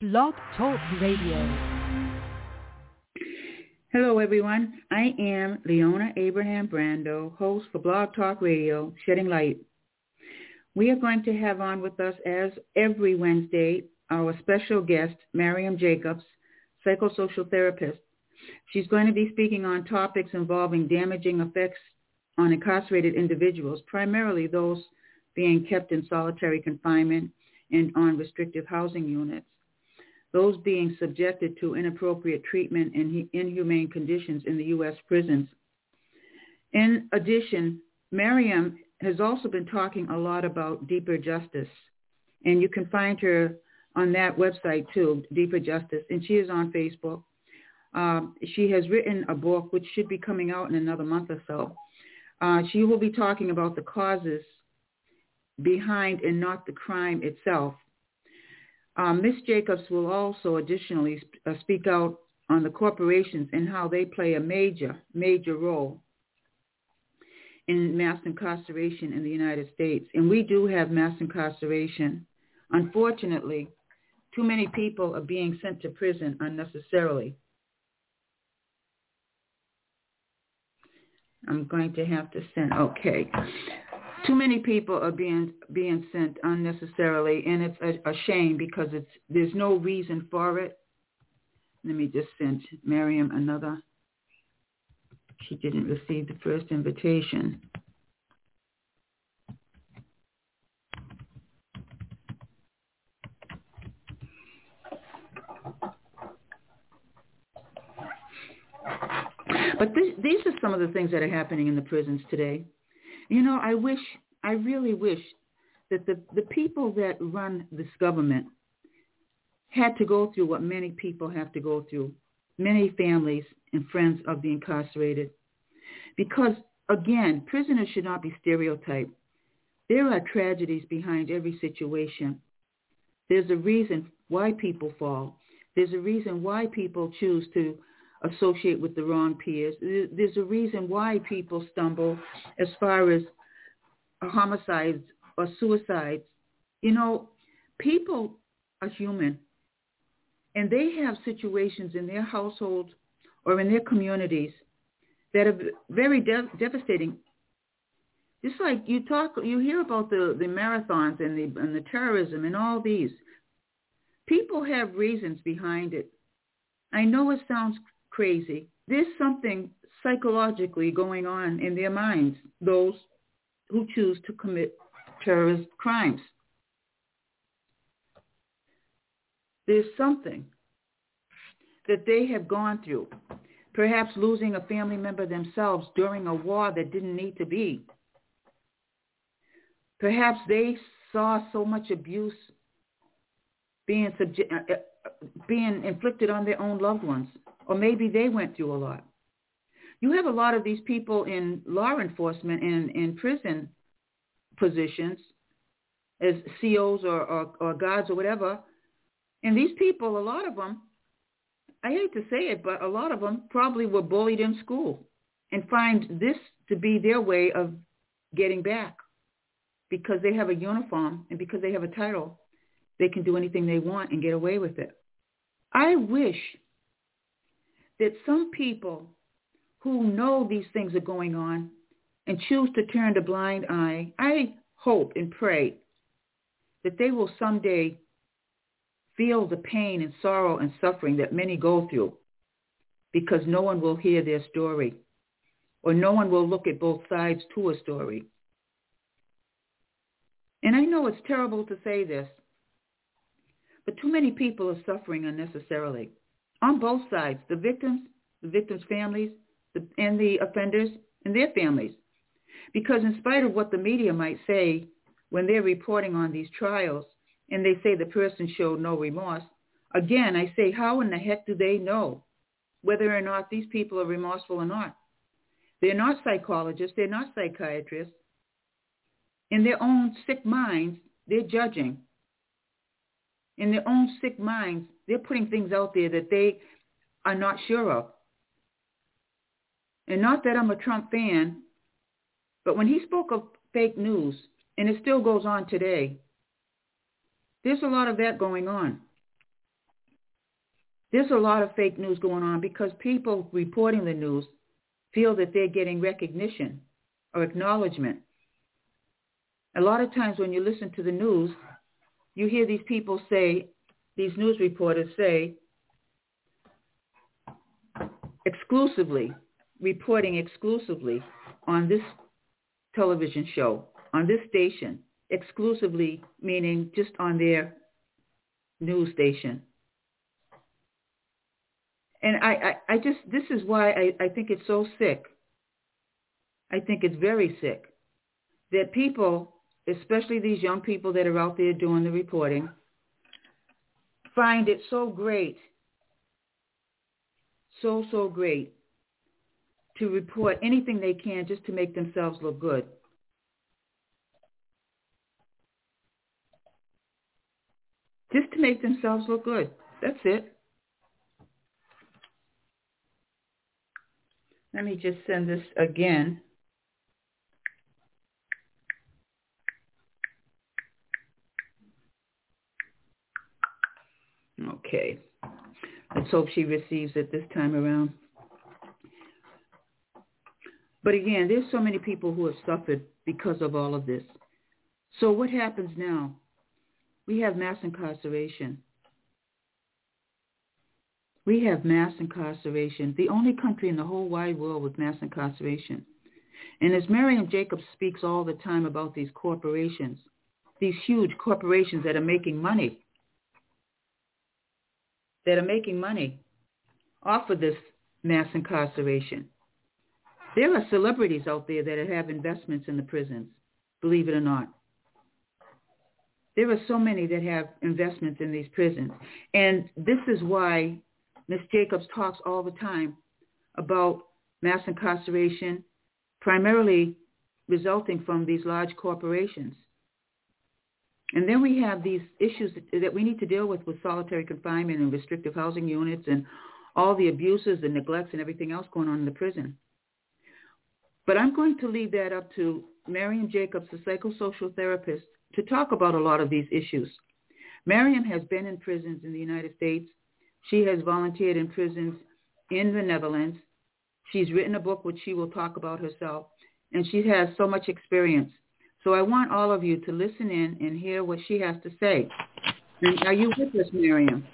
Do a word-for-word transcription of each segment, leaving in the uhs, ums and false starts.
Blog Talk Radio. Hello, everyone. I am Leona Abraham Brando, host for Blog Talk Radio, Shedding Light. We are going to have on with us, as every Wednesday, our special guest, Miriam Jacobs, psychosocial therapist. She's going to be speaking on topics involving damaging effects on incarcerated individuals, primarily those being kept in solitary confinement and on restrictive housing units, those being subjected to inappropriate treatment and inhumane conditions in the U S prisons. In addition, Miriam has also been talking a lot about Deeper Justice, and you can find her on that website too, Deeper Justice, and she is on Facebook. Um, she has written a book which should be coming out in another month or so. Uh, she will be talking about the causes behind and not the crime itself. Um, Miz Jacobs will also additionally sp- uh, speak out on the corporations and how they play a major, major role in mass incarceration in the United States. And we do have mass incarceration. Unfortunately, too many people are being sent to prison unnecessarily. I'm going to have to send, okay. Too many people are being being sent unnecessarily, and it's a, a shame because it's there's no reason for it. Let me just send Miriam another. She didn't receive the first invitation. But this, these are some of the things that are happening in the prisons today. You know, I wish, I really wish that the, the people that run this government had to go through what many people have to go through, many families and friends of the incarcerated. Because, again, prisoners should not be stereotyped. There are tragedies behind every situation. There's a reason why people fall. There's a reason why people choose to associate with the wrong peers. There's a reason why people stumble as far as homicides or suicides. You know, people are human, and they have situations in their households or in their communities that are very de- devastating. Just like you talk, you hear about the, the marathons and the and the terrorism and all these. People have reasons behind it. I know it sounds crazy. There's something psychologically going on in their minds, those who choose to commit terrorist crimes. There's something that they have gone through, perhaps losing a family member themselves during a war that didn't need to be. Perhaps they saw so much abuse being subject, uh, being inflicted on their own loved ones. Or maybe they went through a lot. You have a lot of these people in law enforcement and in prison positions as C Os or, or, or guards or whatever. And these people, a lot of them, I hate to say it, but a lot of them probably were bullied in school and find this to be their way of getting back because they have a uniform and because they have a title. They can do anything they want and get away with it. I wish that some people who know these things are going on and choose to turn a blind eye, I hope and pray that they will someday feel the pain and sorrow and suffering that many go through because no one will hear their story or no one will look at both sides to a story. And I know it's terrible to say this, but too many people are suffering unnecessarily. On both sides, the victims, the victims' families, the, and the offenders and their families. Because in spite of what the media might say when they're reporting on these trials and they say the person showed no remorse, again, I say, how in the heck do they know whether or not these people are remorseful or not? They're not psychologists. They're not psychiatrists. In their own sick minds, they're judging. In their own sick minds, they're putting things out there that they are not sure of. And not that I'm a Trump fan, but when he spoke of fake news, and it still goes on today, there's a lot of that going on. there's a lot of fake news going on because people reporting the news feel that they're getting recognition or acknowledgement. A lot of times when you listen to the news, you hear these people say, these news reporters say, exclusively, reporting exclusively on this television show, on this station, exclusively meaning just on their news station. And I, I, I just, this is why I, I think it's so sick. I think it's very sick that people, especially these young people that are out there doing the reporting, find it so great, so, so great to report anything they can just to make themselves look good. Just to make themselves look good. That's it. Let me just send this again. Okay. Let's hope she receives it this time around. But again, there's so many people who have suffered because of all of this. So what happens now? We have mass incarceration. We have mass incarceration, the only country in the whole wide world with mass incarceration. And as Miriam Jacobs speaks all the time about these corporations, these huge corporations that are making money, that are making money off of this mass incarceration. There are celebrities out there that have investments in the prisons, believe it or not. There are so many that have investments in these prisons. And this is why Miz Jacobs talks all the time about mass incarceration, primarily resulting from these large corporations. And then we have these issues that we need to deal with with solitary confinement and restrictive housing units and all the abuses and neglects and everything else going on in the prison. But I'm going to leave that up to Miriam Jacobs, the psychosocial therapist, to talk about a lot of these issues. Miriam has been in prisons in the United States. She has volunteered in prisons in the Netherlands. She's written a book which she will talk about herself, and she has so much experience. So I want all of you to listen in and hear what she has to say. And are you with us, Miriam?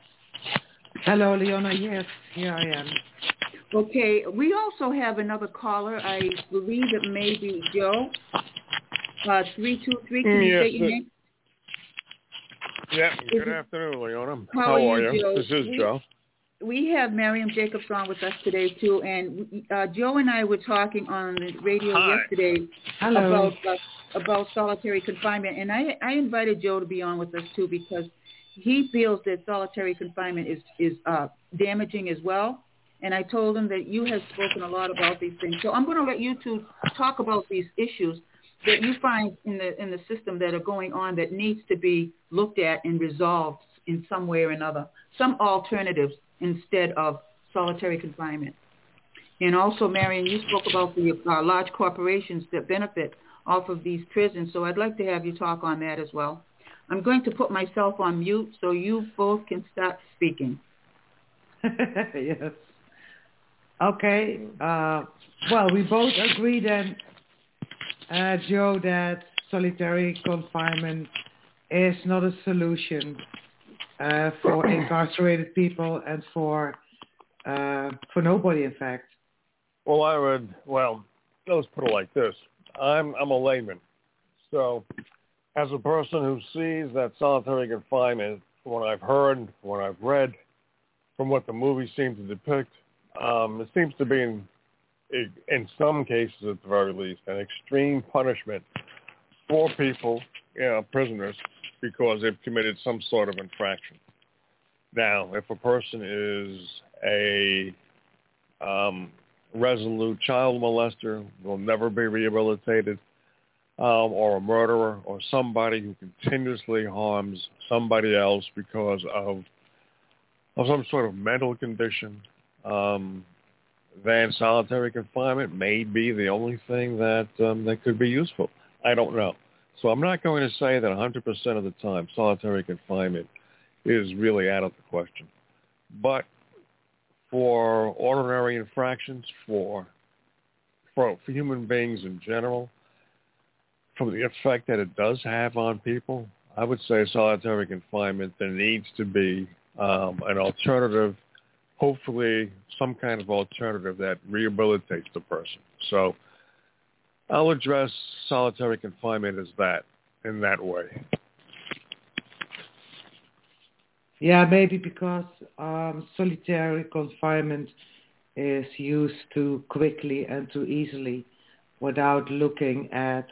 Hello, Leona. Yes, here I am. Okay. We also have another caller. I believe it may be Joe. Uh, three two three. Can you yes, say your name? Yeah. Good Is afternoon, Leona. How, How are are you, you? Joe? This is we, Joe. We have Miriam Jacobs on with us today, too. And uh, Joe and I were talking on the radio Hi. yesterday Hello. about uh, about solitary confinement. And I, I invited Joe to be on with us, too, because he feels that solitary confinement is, is uh, damaging as well. And I told him that you have spoken a lot about these things. So I'm going to let you two talk about these issues that you find in the in the system that are going on that needs to be looked at and resolved in some way or another, some alternatives instead of solitary confinement. And also, Marion, you spoke about the uh, large corporations that benefit off of these prisons, so I'd like to have you talk on that as well. I'm going to put myself on mute so you both can start speaking. Yes. Okay. Uh, well, we both agree then, uh, Joe, that solitary confinement is not a solution uh, for incarcerated people and for uh, for nobody, in fact. Well, I would, well, let's put it like this. I'm I'm a layman. So as a person who sees that solitary confinement, from what I've heard, from what I've read, from what the movies seem to depict, um, it seems to be, in, in some cases at the very least, an extreme punishment for people, you know, prisoners, because they've committed some sort of infraction. Now, if a person is a um, resolute child molester, will never be rehabilitated, um, or a murderer, or somebody who continuously harms somebody else because of of some sort of mental condition, um, then solitary confinement may be the only thing that um, that could be useful. I don't know. So I'm not going to say that one hundred percent of the time solitary confinement is really out of the question. But for ordinary infractions, for, for for human beings in general, from the effect that it does have on people, I would say solitary confinement, there needs to be um, an alternative, hopefully some kind of alternative that rehabilitates the person. So I'll address solitary confinement as that, in that way. Yeah, maybe because um, solitary confinement is used too quickly and too easily without looking at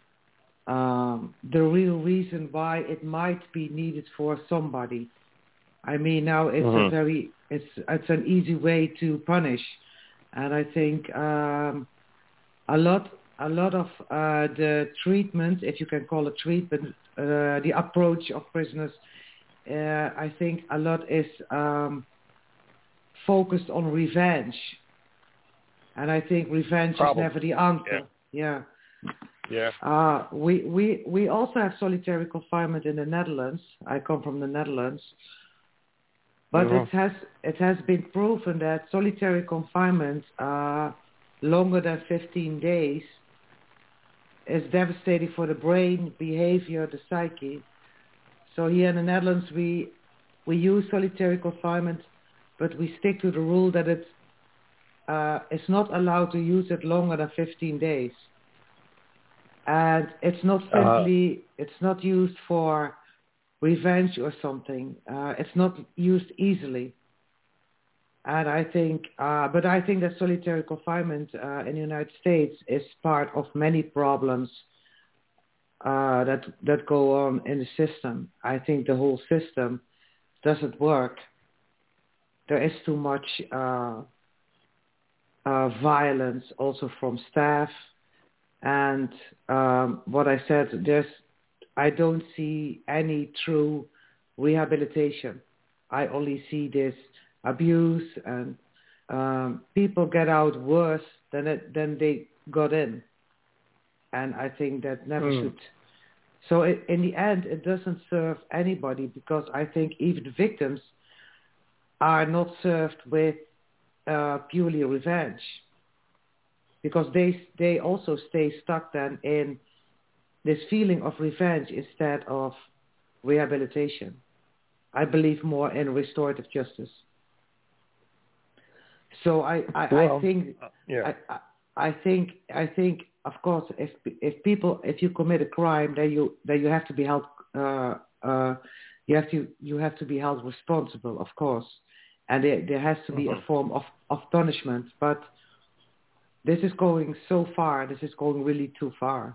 um, the real reason why it might be needed for somebody. I mean, now it's mm-hmm. a very, it's it's an easy way to punish, and I think um, a lot a lot of uh, the treatment, if you can call it treatment, uh, the approach of prisoners. Uh, I think a lot is um, focused on revenge, and I think revenge Problem. is never the answer. Yeah. Yeah. yeah. Uh, we we we also have solitary confinement in the Netherlands. I come from the Netherlands, but mm-hmm. it has it has been proven that solitary confinement uh, longer than fifteen days is devastating for the brain, behavior, the psyche. So here in the Netherlands, we we use solitary confinement, but we stick to the rule that it uh, is not allowed to use it longer than fifteen days. And it's not simply, uh-huh. it's not used for revenge or something. Uh, it's not used easily. And I think, uh, but I think that solitary confinement uh, in the United States is part of many problems Uh, that that go on in the system. I think the whole system doesn't work. There is too much uh, uh, violence also from staff, and um, what I said, there's I don't see any true rehabilitation. I only see this abuse, and um, people get out worse than it, than they got in. And I think that never mm. should. So it, in the end, it doesn't serve anybody, because I think even the victims are not served with uh, purely revenge, because they they also stay stuck then in this feeling of revenge instead of rehabilitation. I believe more in restorative justice. So I I, well, I think uh, yeah. I, I I think I think. Of course, if if people if you commit a crime, then you then you have to be held uh, uh, you have to you have to be held responsible, of course, and there there has to be mm-hmm. a form of, of punishment. But this is going so far. This is going really too far.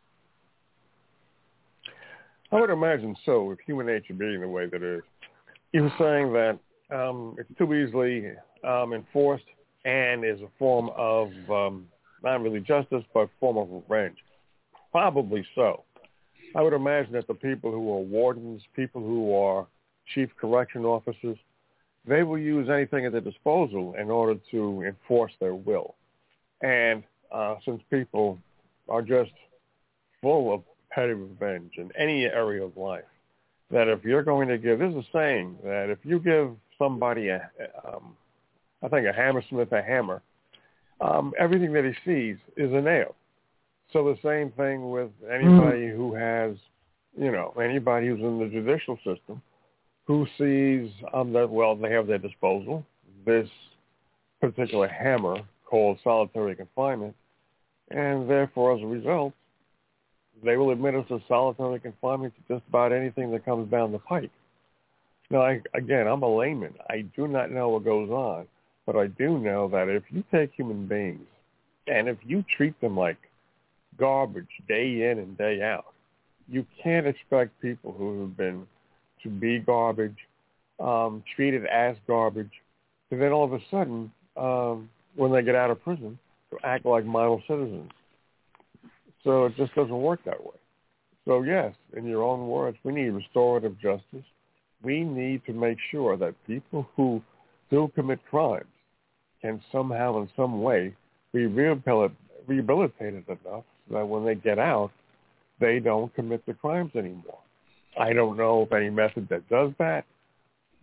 I would imagine so, with human nature being the way that it is. You were saying that um, it's too easily um, enforced and is a form of um, not really justice, but form of revenge. Probably so. I would imagine that the people who are wardens, people who are chief correction officers, they will use anything at their disposal in order to enforce their will. And uh, since people are just full of petty revenge in any area of life, that if you're going to give, there's a saying that if you give somebody a, um, I think a hammersmith a hammer, Um, everything that he sees is a nail. So the same thing with anybody mm. who has, you know, anybody who's in the judicial system who sees um, that, well, they have at their disposal this particular hammer called solitary confinement, and therefore, as a result, they will administer solitary confinement to just about anything that comes down the pike. Now, I, again, I'm a layman. I do not know what goes on. But I do know that if you take human beings and if you treat them like garbage day in and day out, you can't expect people who have been to be garbage, um, treated as garbage, and then all of a sudden, um, when they get out of prison, to act like model citizens. So it just doesn't work that way. So yes, in your own words, we need restorative justice. We need to make sure that people who do commit crimes can somehow in some way be rehabilitated enough so that when they get out, they don't commit the crimes anymore. I don't know of any method that does that,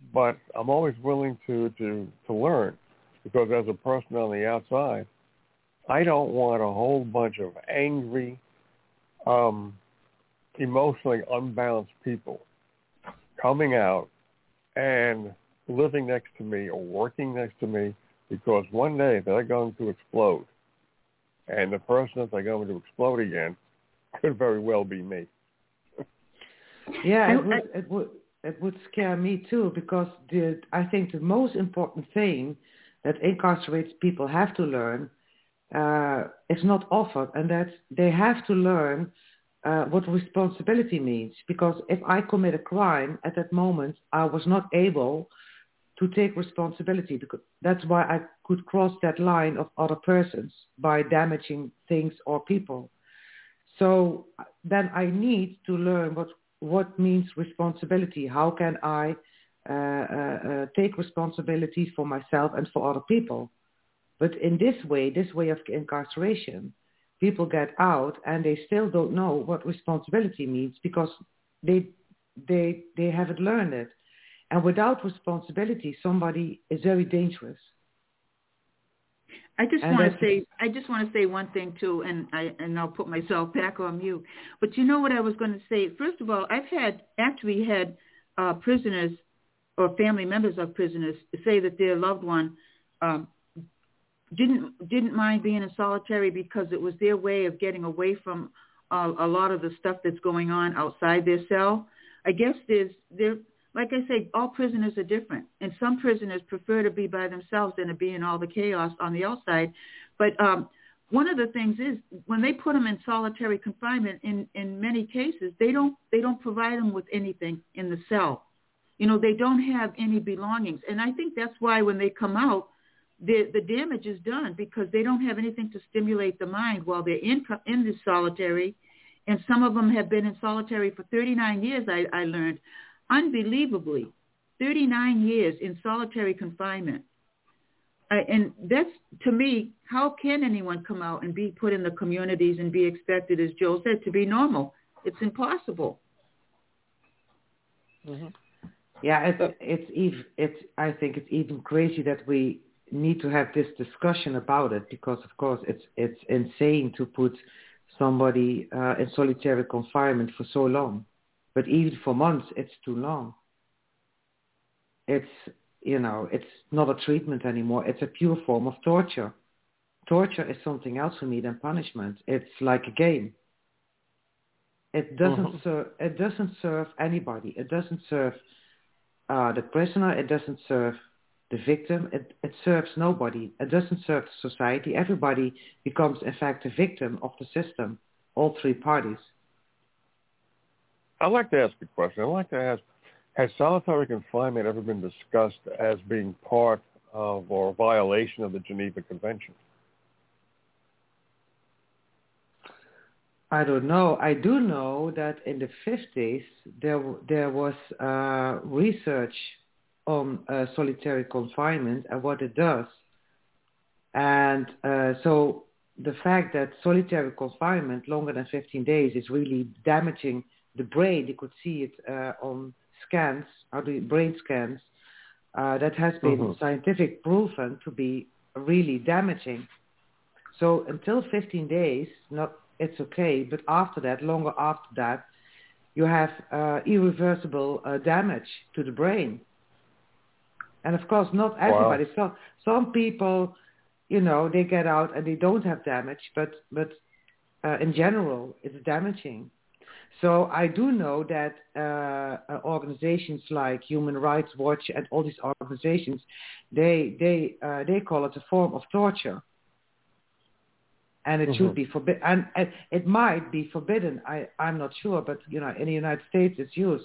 but I'm always willing to, to, to learn because as a person on the outside, I don't want a whole bunch of angry, um, emotionally unbalanced people coming out and living next to me or working next to me because one day they're going to explode. And the person that they're going to explode again could very well be me. Yeah, it would, it would it would scare me too because the I think the most important thing that incarcerated people have to learn uh, is not offered, and that they have to learn uh, what responsibility means. Because if I commit a crime at that moment, I was not able to take responsibility because that's why I could cross that line of other persons by damaging things or people. So then I need to learn what what means responsibility. How can I uh, uh, uh, take responsibility for myself and for other people? But in this way, this way of incarceration, people get out and they still don't know what responsibility means because they they they haven't learned it. And without responsibility, somebody is very dangerous. I just And want to that's- say, I just want to say one thing too, and I and I'll put myself back on mute. But you know what I was going to say? First of all, I've had actually had uh, prisoners or family members of prisoners say that their loved one um, didn't didn't mind being in solitary because it was their way of getting away from uh, a lot of the stuff that's going on outside their cell. I guess there's there. Like I say, all prisoners are different, and some prisoners prefer to be by themselves than to be in all the chaos on the outside. But um, one of the things is when they put them in solitary confinement, in, in many cases, they don't they don't provide them with anything in the cell. You know, they don't have any belongings, and I think that's why when they come out, the the damage is done because they don't have anything to stimulate the mind while they're in in this solitary, and some of them have been in solitary for thirty-nine years. I, I learned. Unbelievably, thirty-nine years in solitary confinement. I, and that's, to me, how can anyone come out and be put in the communities and be expected, as Joe said, to be normal? It's impossible. Mm-hmm. Yeah, it's, it's even, it's, I think it's even crazy that we need to have this discussion about it because, of course, it's it's insane to put somebody uh, in solitary confinement for so long. But even for months, it's too long. It's, you know, it's not a treatment anymore. It's a pure form of torture. Torture is something else for me than punishment. It's like a game. It doesn't mm-hmm. serve. It doesn't serve anybody. It doesn't serve uh, the prisoner. It doesn't serve the victim. It, it serves nobody. It doesn't serve society. Everybody becomes, in fact, a victim of the system. All three parties. I'd like to ask a question. I'd like to ask, has solitary confinement ever been discussed as being part of or a violation of the Geneva Convention? I don't know. I do know that in the fifties, there there was uh, research on uh, solitary confinement and what it does. And uh, so the fact that solitary confinement longer than fifteen days is really damaging the brain, you could see it uh, on scans, or the brain scans, uh, that has been mm-hmm. scientific proven to be really damaging. So until fifteen days, not it's okay, but after that, longer after that, you have uh, irreversible uh, damage to the brain. And of course, not everybody. Wow. So some people, you know, they get out and they don't have damage, but but uh, in general, it's damaging. So I do know that uh, organizations like Human Rights Watch and all these organizations, they they uh, they call it a form of torture, and it mm-hmm. should be forbidden. And, and it might be forbidden. I I'm not sure, but you know, in the United States, it's used.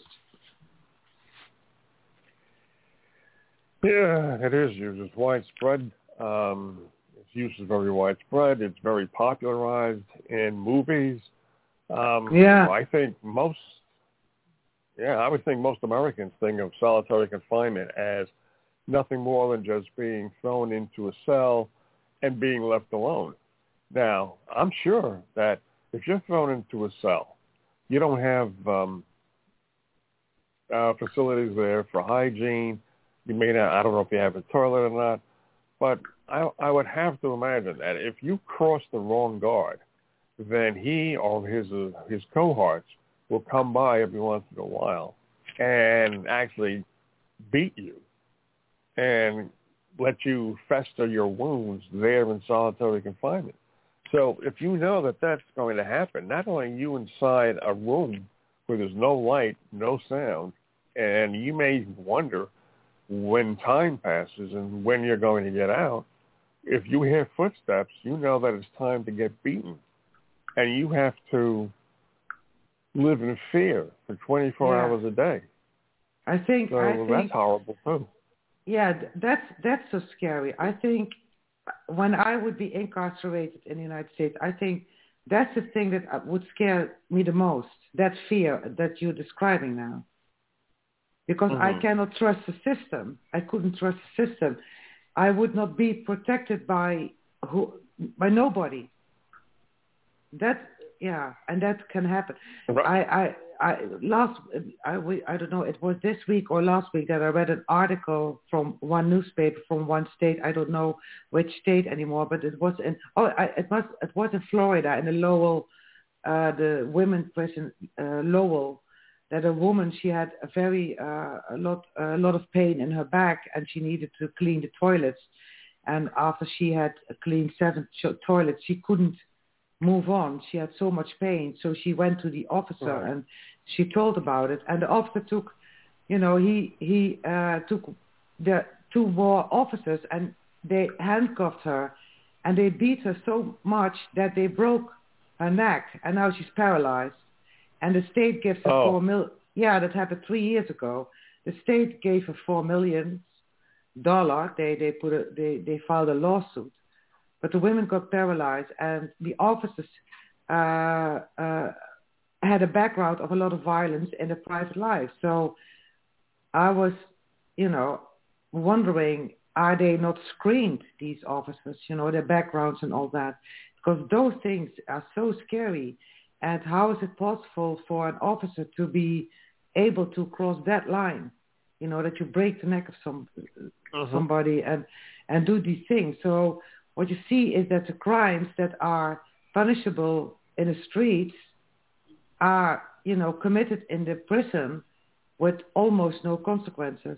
Yeah, it is used. It's widespread. Um, its use is very widespread. It's very popularized in movies. Um, yeah. I think most, yeah, I would think most Americans think of solitary confinement as nothing more than just being thrown into a cell and being left alone. Now, I'm sure that if you're thrown into a cell, you don't have um, uh, facilities there for hygiene, You may not, I don't know if you have a toilet or not, but I, I would have to imagine that if you cross the wrong guard, then he or his uh, his cohorts will come by every once in a while and actually beat you and let you fester your wounds there in solitary confinement. So if you know that that's going to happen, not only are you inside a room where there's no light, no sound, and you may wonder when time passes and when you're going to get out, if you hear footsteps, you know that it's time to get beaten. And you have to live in fear for twenty-four yeah. hours a day. I think, so I that's think, horrible too. Yeah, that's that's so scary. I think when I would be incarcerated in the United States, I think that's the thing that would scare me the most, that fear that you're describing now. Because mm-hmm. I cannot trust the system. I couldn't trust the system. I would not be protected by who, by nobody. That, yeah, and that can happen. Right. I, I, I, last, I, I don't know, it was this week or last week that I read an article from one newspaper from one state. I don't know which state anymore, but it was in, oh, I, it was, it was in Florida, in the Lowell, uh, the women's prison, uh, Lowell, that a woman, she had a very, uh, a lot, a lot of pain in her back and she needed to clean the toilets. And after she had cleaned seven toilets, she couldn't move on. She had so much pain. So she went to the officer right. and she told about it. And the officer took, you know, he, he uh, took the two more officers and they handcuffed her and they beat her so much that they broke her neck and now she's paralyzed. And the state gives her oh. four mil. Yeah, that happened three years ago. The state gave her four million dollars. They, they put a, they, they filed a lawsuit. But the women got paralyzed, and the officers uh, uh, had a background of a lot of violence in their private lives. So I was, you know, wondering, are they not screened, these officers, you know, their backgrounds and all that? Because those things are so scary. And how is it possible for an officer to be able to cross that line, you know, that you break the neck of some uh-huh. somebody and, and do these things? So what you see is that the crimes that are punishable in the streets are, you know, committed in the prison with almost no consequences.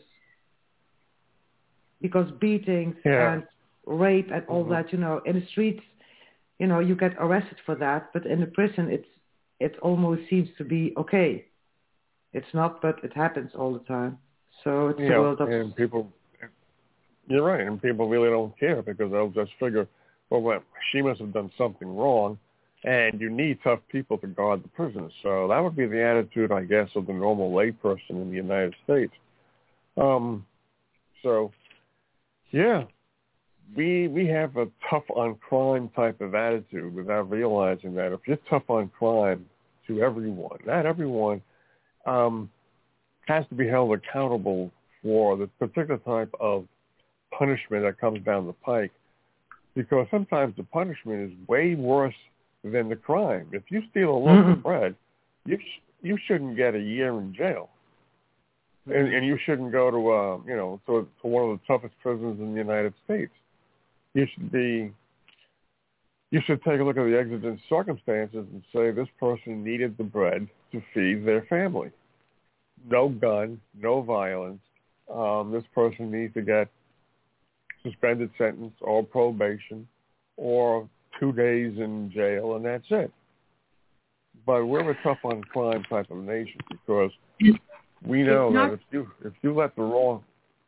Because beatings yeah. and rape and all mm-hmm. that, you know, in the streets, you know, you get arrested for that, but in the prison, it's it almost seems to be okay. It's not, but it happens all the time. So it's yeah, the world of... and people... You're right, and people really don't care because they'll just figure, well, well, she must have done something wrong, and you need tough people to guard the prisons. So that would be the attitude, I guess, of the normal layperson in the United States. Um, so, yeah, we we have a tough on crime type of attitude without realizing that if you're tough on crime to everyone, not everyone um, has to be held accountable for the particular type of punishment that comes down the pike, because sometimes the punishment is way worse than the crime. If you steal a loaf mm-hmm. of bread, you sh- you shouldn't get a year in jail, mm-hmm. and, and you shouldn't go to uh, you know to, to one of the toughest prisons in the United States. You should be you should take a look at the exigent circumstances and say this person needed the bread to feed their family. No gun, no violence. Um, this person needs to get suspended sentence or probation or two days in jail, and that's it. But we're a tough on crime type of nation because we know not, that if you if you let the wrong...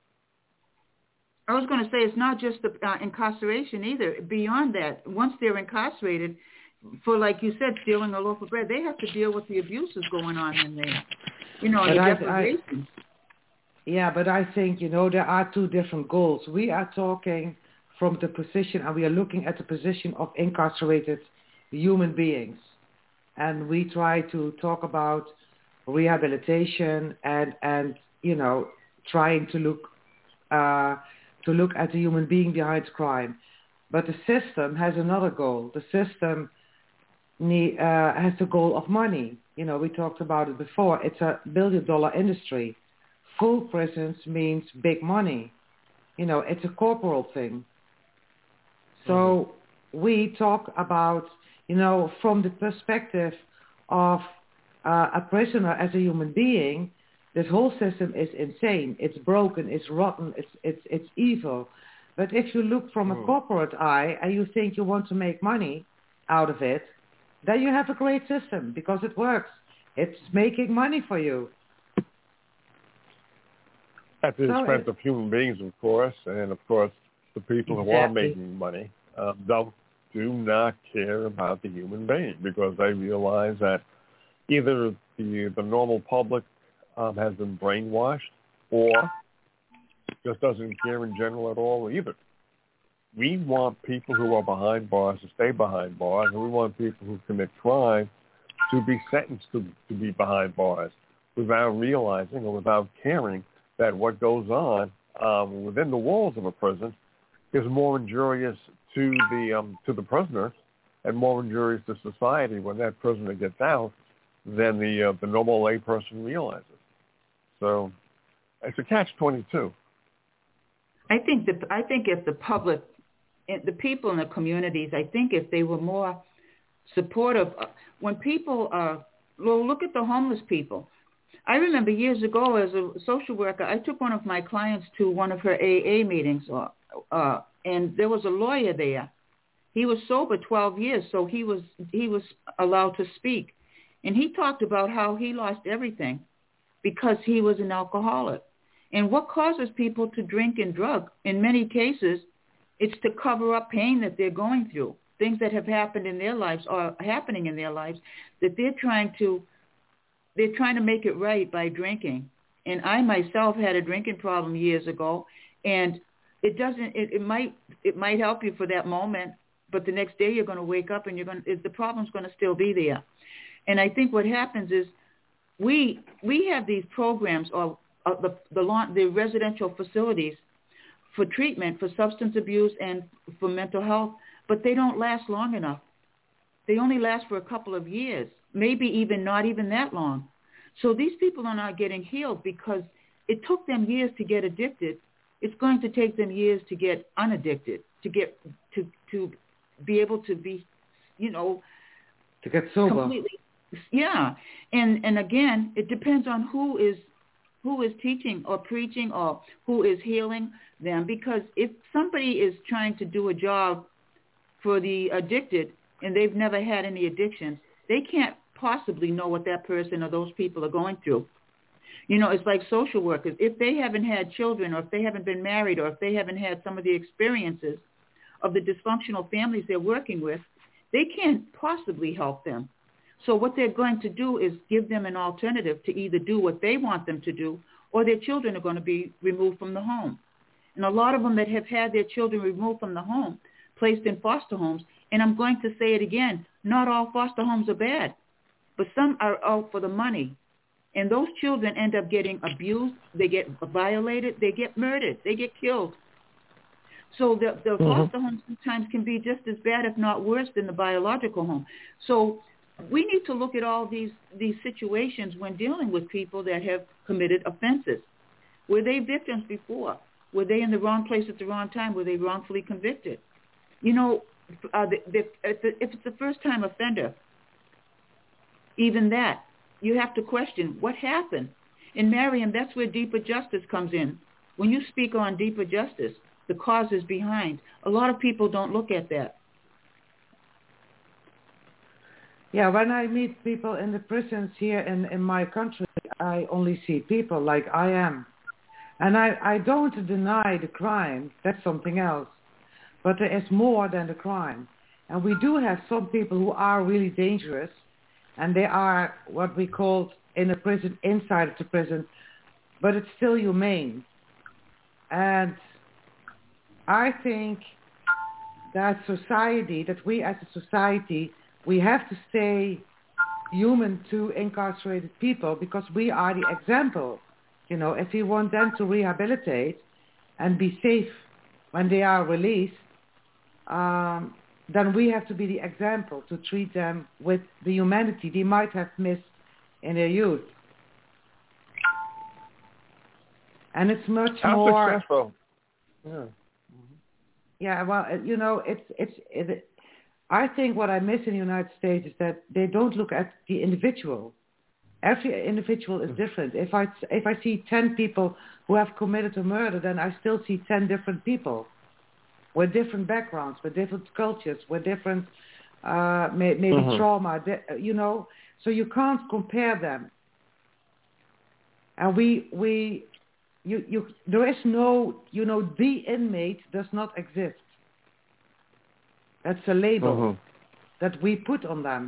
I was going to say it's not just the uh, incarceration either. Beyond that, once they're incarcerated, for, like you said, stealing a loaf of bread, they have to deal with the abuses going on in there. You know, the deprivation. Yeah, but I think, you know, there are two different goals. We are talking from the position, and we are looking at the position of incarcerated human beings. And we try to talk about rehabilitation and, and you know, trying to look uh, to look at the human being behind crime. But the system has another goal. The system need, uh, has the goal of money. You know, we talked about it before. It's a billion-dollar industry full prisons means big money. You know, it's a corporal thing. So mm-hmm. we talk about, you know, from the perspective of uh, a prisoner as a human being, this whole system is insane. It's broken. It's rotten. It's it's it's evil. But if you look from mm. a corporate eye and you think you want to make money out of it, then you have a great system because it works. It's making money for you. At the so expense it, of human beings, of course, and of course the people exactly. who are making money um, don't do not care about the human being because they realize that either the the normal public um, has been brainwashed or just doesn't care in general at all either. We want people who are behind bars to stay behind bars, and we want people who commit crime to be sentenced to, to be behind bars without realizing or without caring that what goes on um, within the walls of a prison is more injurious to the um, to the prisoner and more injurious to society when that prisoner gets out than the uh, the normal layperson realizes. So it's a catch twenty-two. I think that I think if the public, the people in the communities, I think if they were more supportive, when people are, well, look at the homeless people. I remember years ago as a social worker, I took one of my clients to one of her A A meetings, uh, uh, and there was a lawyer there. He was sober twelve years, so he was he was allowed to speak, and he talked about how he lost everything because he was an alcoholic. And what causes people to drink and drug? In many cases, it's to cover up pain that they're going through, things that have happened in their lives or happening in their lives that they're trying to they're trying to make it right by drinking. And I myself had a drinking problem years ago, and it doesn't it, it might it might help you for that moment, but the next day you're going to wake up and you're going to, the problem's going to still be there. And I think what happens is we we have these programs or Uh, the, the the residential facilities for treatment for substance abuse and for mental health, but they don't last long enough. They only last for a couple of years, maybe even not even that long. So these people are not getting healed because it took them years to get addicted. It's going to take them years to get unaddicted, to get to to be able to be, you know, to get sober. Completely, yeah, and and again, it depends on who is. who is teaching or preaching or who is healing them. Because if somebody is trying to do a job for the addicted and they've never had any addictions, they can't possibly know what that person or those people are going through. You know, it's like social workers. If they haven't had children or if they haven't been married or if they haven't had some of the experiences of the dysfunctional families they're working with, they can't possibly help them. So what they're going to do is give them an alternative to either do what they want them to do or their children are going to be removed from the home. And a lot of them that have had their children removed from the home, placed in foster homes, and I'm going to say it again, not all foster homes are bad, but some are out for the money. And those children end up getting abused, they get violated, they get murdered, they get killed. So the, the mm-hmm. foster homes sometimes can be just as bad, if not worse, than the biological home. So we need to look at all these, these situations when dealing with people that have committed offenses. Were they victims before? Were they in the wrong place at the wrong time? Were they wrongfully convicted? You know, uh, the, the, if it's a first-time offender, even that, you have to question what happened. And Mariam, that's where deeper justice comes in. When you speak on deeper justice, the causes behind, a lot of people don't look at that. Yeah, when I meet people in the prisons here in, in my country, I only see people like I am. And I, I don't deny the crime. That's something else. But there is more than the crime. And we do have some people who are really dangerous. And they are what we call in a prison, inside of the prison. But it's still humane. And I think that society, that we as a society, we have to stay human to incarcerated people because we are the example. You know, if we want them to rehabilitate and be safe when they are released, um, then we have to be the example to treat them with the humanity they might have missed in their youth. And it's much How more successful? Yeah. Yeah, well, uh, you know, it's it's. It, I think what I miss in the United States is that they don't look at the individual. Every individual is different. If I if I see ten people who have committed a murder, then I still see ten different people with different backgrounds, with different cultures, with different uh, may, maybe Mm-hmm. trauma. You know, so you can't compare them. And we we. You, you, there is no, you know, the inmate does not exist. That's a label Mm-hmm. that we put on them.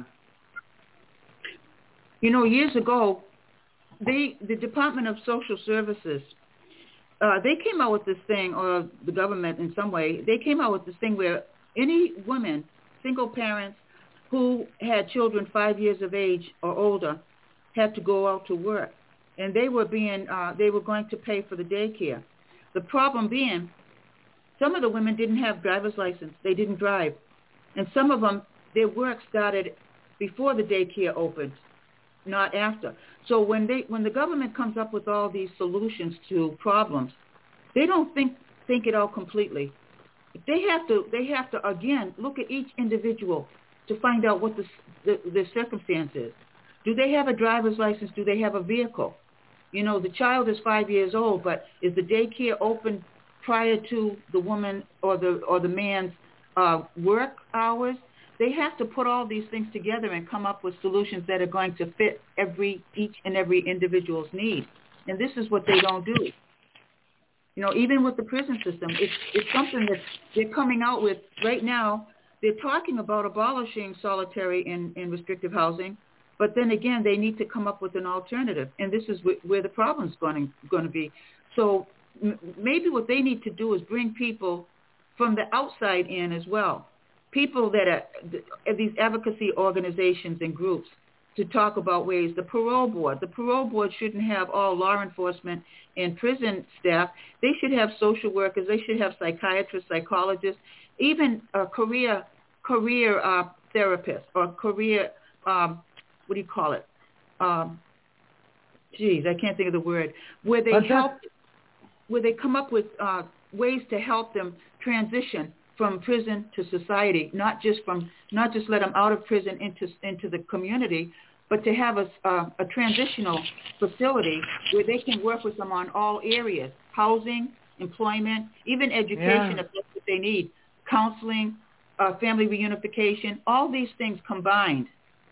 You know, years ago, they, the Department of Social Services, uh, they came out with this thing, or the government in some way, they came out with this thing where any women, single parents who had children five years of age or older had to go out to work. And they were being, uh, they were going to pay for the daycare. The problem being, some of the women didn't have driver's license. They didn't drive. And some of them, their work started before the daycare opened, not after. So when they, when the government comes up with all these solutions to problems, they don't think, think it out completely. They have to, they have to, again, look at each individual to find out what the, the, the circumstance is. Do they have a driver's license? Do they have a vehicle? You know, the child is five years old, but is the daycare open prior to the woman or the or the man's uh, work hours? They have to put all these things together and come up with solutions that are going to fit every each and every individual's need. And this is what they don't do. You know, even with the prison system, it's it's something that they're coming out with right now. They're talking about abolishing solitary and, and restrictive housing. But then again, they need to come up with an alternative, and this is wh- where the problem's going to, going to be. So m- maybe what they need to do is bring people from the outside in as well, people that are th- these advocacy organizations and groups to talk about ways. The parole board, the parole board shouldn't have all law enforcement and prison staff. They should have social workers. They should have psychiatrists, psychologists, even a career career uh, therapists or career. Um, what do you call it? Um, geez, I can't think of the word. Where they But help, where they come up with uh, ways to help them transition from prison to society, not just from, not just let them out of prison into into the community, but to have a uh, a transitional facility where they can work with them on all areas: housing, employment, even education Yeah. if that's what they need, counseling, uh, family reunification, all these things combined.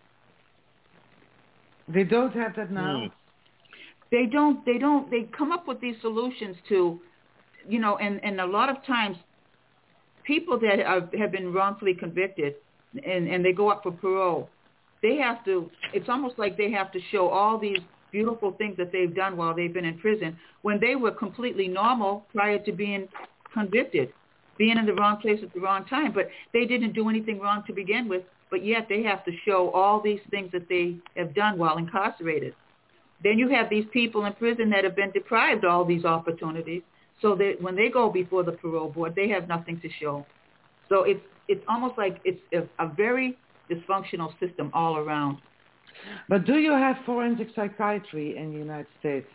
They don't have that now. Mm. They don't, they don't, they come up with these solutions to, you know, and, and a lot of times people that are, have been wrongfully convicted and, and they go up for parole, they have to, it's almost like they have to show all these beautiful things that they've done while they've been in prison when they were completely normal prior to being convicted, being in the wrong place at the wrong time. But they didn't do anything wrong to begin with, but yet they have to show all these things that they have done while incarcerated. Then you have these people in prison that have been deprived of all these opportunities, so that when they go before the parole board, they have nothing to show. So it's it's almost like it's a, a very dysfunctional system all around. But do you have forensic psychiatry in the United States?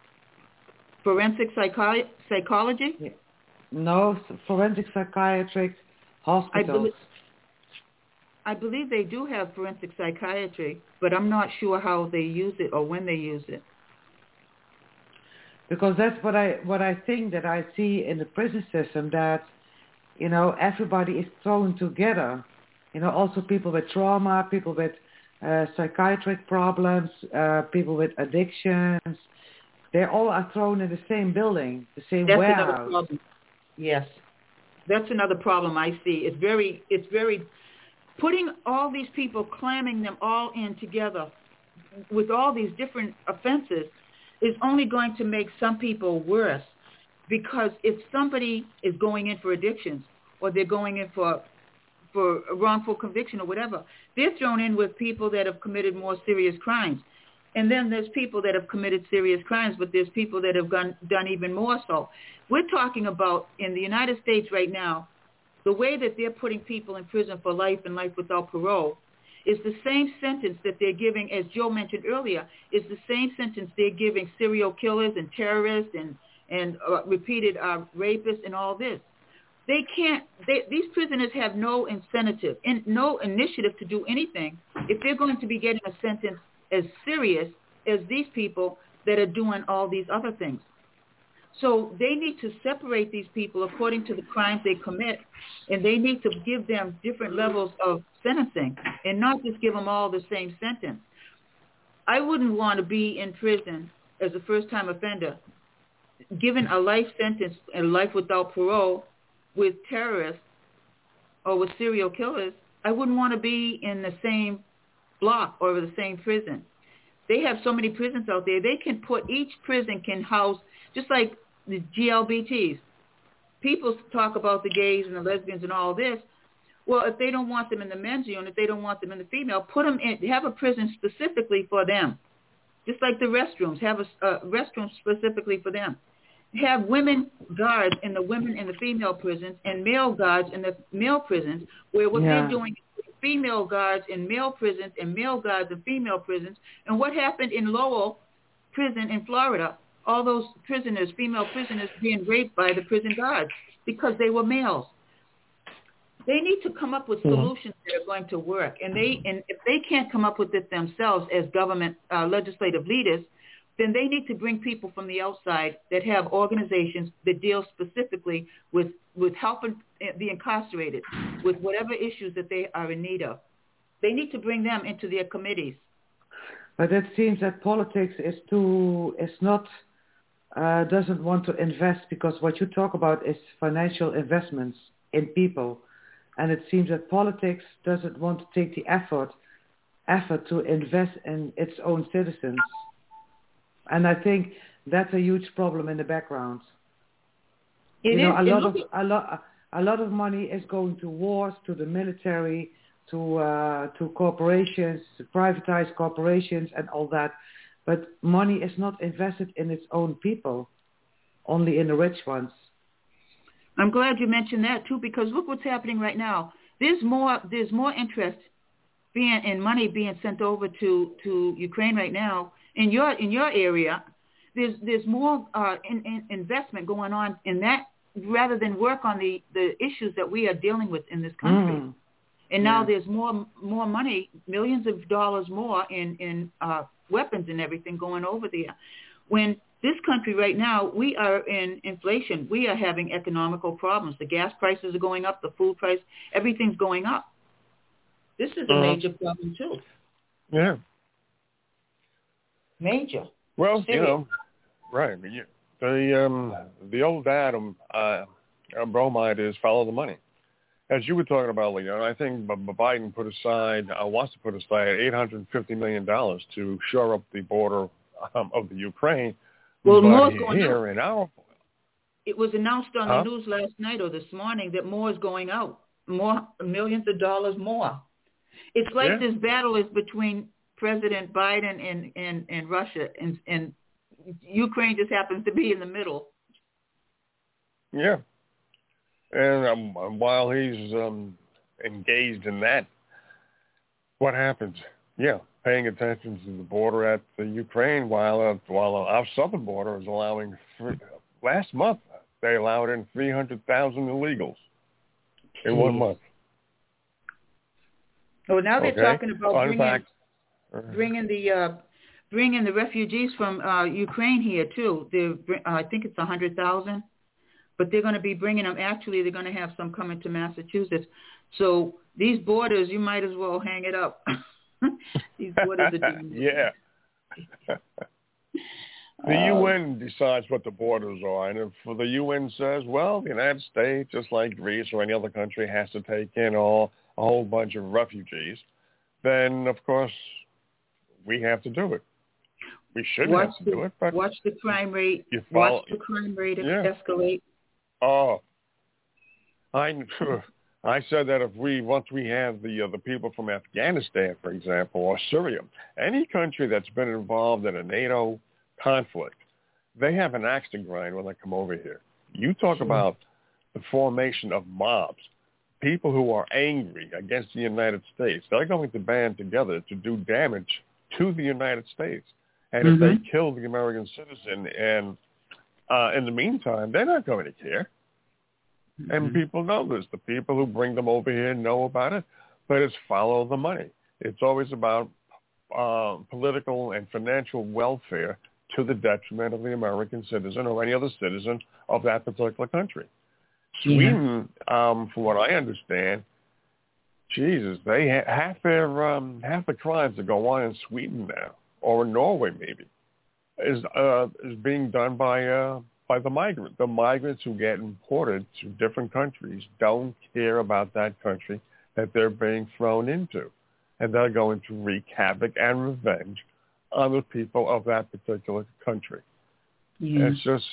Forensic psychi- psychology? Yeah. No, forensic psychiatric I hospitals. believe, I believe they do have forensic psychiatry, but I'm not sure how they use it or when they use it. Because that's what I what I think that I see in the prison system, that, you know, everybody is thrown together. You know, also people with trauma, people with uh, psychiatric problems, uh, people with addictions. They all are thrown in the same building, the same That's warehouse. another problem. Yes, that's another problem I see. It's very, it's very, putting all these people, clamming them all in together with all these different offenses is only going to make some people worse. Because if somebody is going in for addictions or they're going in for for a wrongful conviction or whatever, they're thrown in with people that have committed more serious crimes. And then there's people that have committed serious crimes, but there's people that have done, done even more so. We're talking about in the United States right now, the way that they're putting people in prison for life and life without parole is the same sentence that they're giving, as Joe mentioned earlier, is the same sentence they're giving serial killers and terrorists and, and uh, repeated uh, rapists and all this. They can't, they, these prisoners have no incentive and no initiative to do anything if they're going to be getting a sentence as serious as these people that are doing all these other things. So they need to separate these people according to the crimes they commit, and they need to give them different levels of sentencing and not just give them all the same sentence. I wouldn't want to be in prison as a first-time offender, given a life sentence and life without parole with terrorists or with serial killers. I wouldn't want to be in the same block or the same prison. They have so many prisons out there. They can put, each prison can house, just like the G L B Ts. People talk about the gays and the lesbians and all this. Well, if they don't want them in the men's unit, they don't want them in the female, put them in, have a prison specifically for them. Just like the restrooms, have a uh, restroom specifically for them. Have women guards in the women in the female prisons and male guards in the male prisons, where what yeah. they're doing is female guards in male prisons and male guards in female prisons. And what happened in Lowell prison in Florida, all those prisoners, female prisoners, being raped by the prison guards because they were males. They need to come up with solutions that are going to work. And they, and if they can't come up with it themselves as government uh, legislative leaders, then they need to bring people from the outside that have organizations that deal specifically with, with helping the incarcerated with whatever issues that they are in need of. They need to bring them into their committees. But it seems that politics is too, is not, uh, doesn't want to invest, because what you talk about is financial investments in people. And it seems that politics doesn't want to take the effort, effort to invest in its own citizens. And I think that's a huge problem in the background. It you know, is, a lot of a lot a lot of money is going to wars, to the military, to uh, to corporations, to privatized corporations, and all that. But money is not invested in its own people, only in the rich ones. I'm glad you mentioned that too, because look what's happening right now. There's more there's more interest being in money being sent over to, to Ukraine right now. In your in your area, there's there's more uh, in, in investment going on in that rather than work on the, the issues that we are dealing with in this country. Mm. And now yeah. there's more more money, millions of dollars more in in uh, weapons and everything going over there. When this country right now, we are in inflation. We are having economical problems. The gas prices are going up. The food price, everything's going up. This is a uh, major problem too. Yeah. Major. Well, Serious. you know, right. The um, the old Adam uh, bromide is follow the money. As you were talking about, Leon, I think Biden put aside, uh, wants to put aside eight hundred fifty million dollars to shore up the border um, of the Ukraine. Well, but more going here out. in our, It was announced on huh? the news last night or this morning that more is going out, more millions of dollars more. It's like Yeah. this battle is between President Biden and, and, and Russia, and, and Ukraine just happens to be in the middle. Yeah. And um, while he's um, engaged in that, what happens? Yeah, paying attention to the border at the Ukraine, while uh, while our southern border is allowing, free, last month, they allowed in three hundred thousand illegals in Jeez. one month. Oh, now they're Okay. talking about Well, in bringing, fact, bringing the uh, bringing the refugees from uh, Ukraine here too. They're, uh, I think it's a hundred thousand, but they're going to be bringing them. Actually, they're going to have some coming to Massachusetts. So these borders, you might as well hang it up. These borders are doing yeah. The uh, U N decides what the borders are, and if the U N says, well, the United States, just like Greece or any other country, has to take in all a whole bunch of refugees, then of course we have to do it. We shouldn't watch have to the, do it, but watch the crime rate. you follow, Watch the crime rate yeah. escalate. Oh, I I said that if we once we have the uh, the people from Afghanistan, for example, or Syria, any country that's been involved in a NATO conflict, they have an axe to grind when they come over here. You talk Sure. about the formation of mobs, people who are angry against the United States. They're going to band together to do damage to the United States. And Mm-hmm. if they kill the American citizen and Uh, in the meantime, they're not going to care. Mm-hmm. And people know this. The people who bring them over here know about it, but it's follow the money. It's always about uh, political and financial welfare to the detriment of the American citizen or any other citizen of that particular country. Sweden, yeah. um, from what I understand, Jesus, they ha- half their um, half the crimes that go on in Sweden now, or in Norway maybe, is uh, is being done by uh, by the migrants. The migrants who get imported to different countries don't care about that country that they're being thrown into, and they're going to wreak havoc and revenge on the people of that particular country. Yeah. It's just,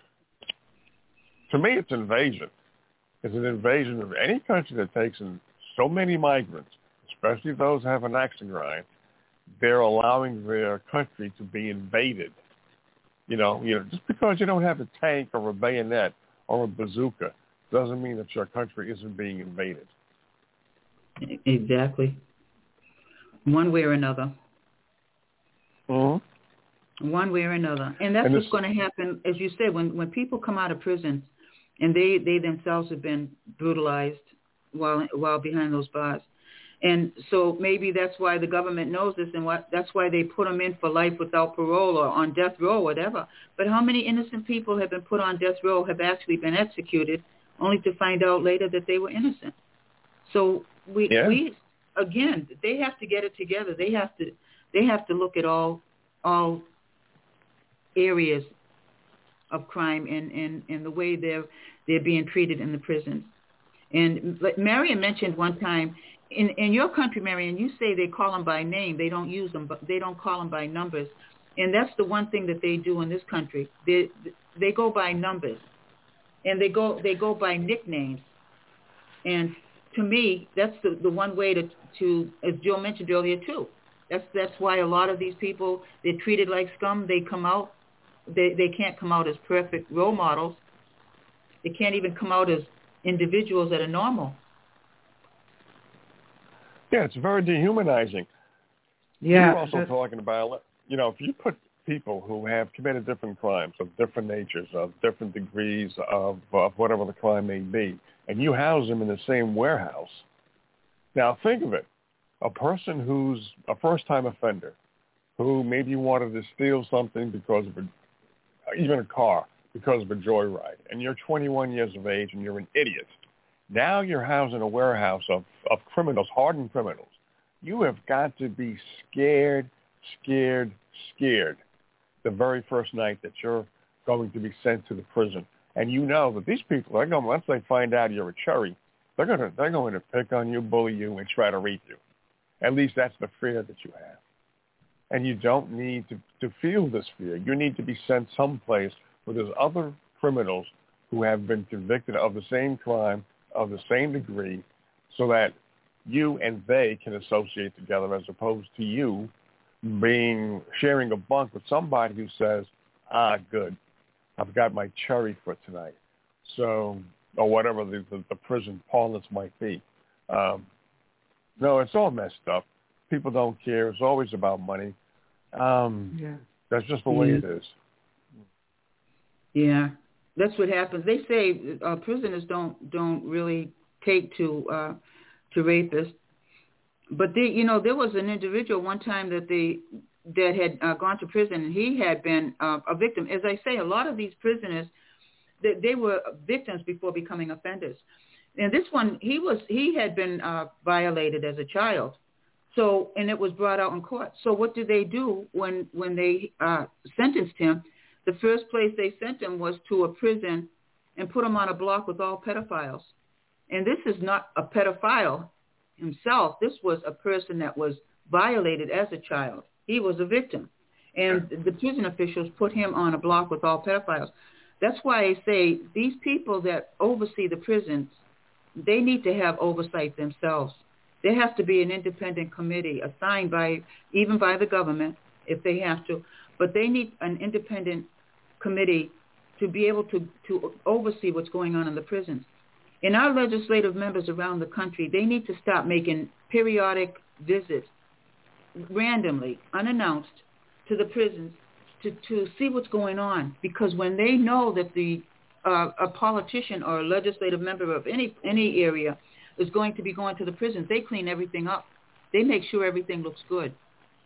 to me, it's invasion. It's an invasion of any country that takes in so many migrants, especially those who have an axe to grind. They're allowing their country to be invaded. You know, you know, just because you don't have a tank or a bayonet or a bazooka doesn't mean that your country isn't being invaded. Exactly. One way or another. Mm-hmm. One way or another. And that's and what's going to happen, as you said, when, when people come out of prison and they, they themselves have been brutalized while while behind those bars. And so maybe that's why the government knows this, and what, that's why they put them in for life without parole or on death row, whatever. But how many innocent people have been put on death row have actually been executed, only to find out later that they were innocent? So we, yeah. we again, they have to get it together. They have to they have to look at all all areas of crime and, and, and the way they're they're being treated in the prisons. And Marion mentioned one time, in, in your country, Marion, you say they call them by name. They don't use them, but they don't call them by numbers. And that's the one thing that they do in this country. They they go by numbers, and they go they go by nicknames. And to me, that's the, the one way to, to, as Joe mentioned earlier too. That's that's why a lot of these people, they're treated like scum. They come out, they they can't come out as perfect role models. They can't even come out as individuals that are normal. Yeah, it's very dehumanizing. Yeah. You're also talking about, you know, if you put people who have committed different crimes of different natures, of different degrees of, of whatever the crime may be, and you house them in the same warehouse. Now think of it. A person who's a first-time offender, who maybe wanted to steal something because of a, even a car, because of a joyride, and you're twenty-one years of age and you're an idiot. Now you're housed in a warehouse of, of criminals, hardened criminals. You have got to be scared, scared, scared the very first night that you're going to be sent to the prison. And you know that these people are going, once they find out you're a cherry, they're going to they're going to pick on you, bully you, and try to rape you. At least that's the fear that you have. And you don't need to, to feel this fear. You need to be sent someplace where there's other criminals who have been convicted of the same crime, of the same degree, so that you and they can associate together, as opposed to you being sharing a bunk with somebody who says, ah, good, I've got my cherry for tonight. So, or whatever the, the, the prison parlance might be. Um, no, it's all messed up. People don't care. It's always about money. Um, yeah. That's just the way yeah. it is. Yeah, that's what happens. They say uh, prisoners don't don't really take to uh, to rapists, but they, you know, there was an individual one time that they that had uh, gone to prison, and he had been uh, a victim. As I say, a lot of these prisoners, they, they were victims before becoming offenders. And this one, he was he had been uh, violated as a child, so and it was brought out in court. So what did they do when when they uh, sentenced him? The first place they sent him was to a prison and put him on a block with all pedophiles. And this is not a pedophile himself. This was a person that was violated as a child. He was a victim. And the prison officials put him on a block with all pedophiles. That's why I say these people that oversee the prisons, they need to have oversight themselves. There has to be an independent committee assigned by, even by the government, if they have to. But they need an independent committee to be able to, to oversee what's going on in the prisons. And our legislative members around the country, they need to stop making periodic visits randomly, unannounced, to the prisons to, to see what's going on, because when they know that the uh, a politician or a legislative member of any any area is going to be going to the prisons, they clean everything up. They make sure everything looks good.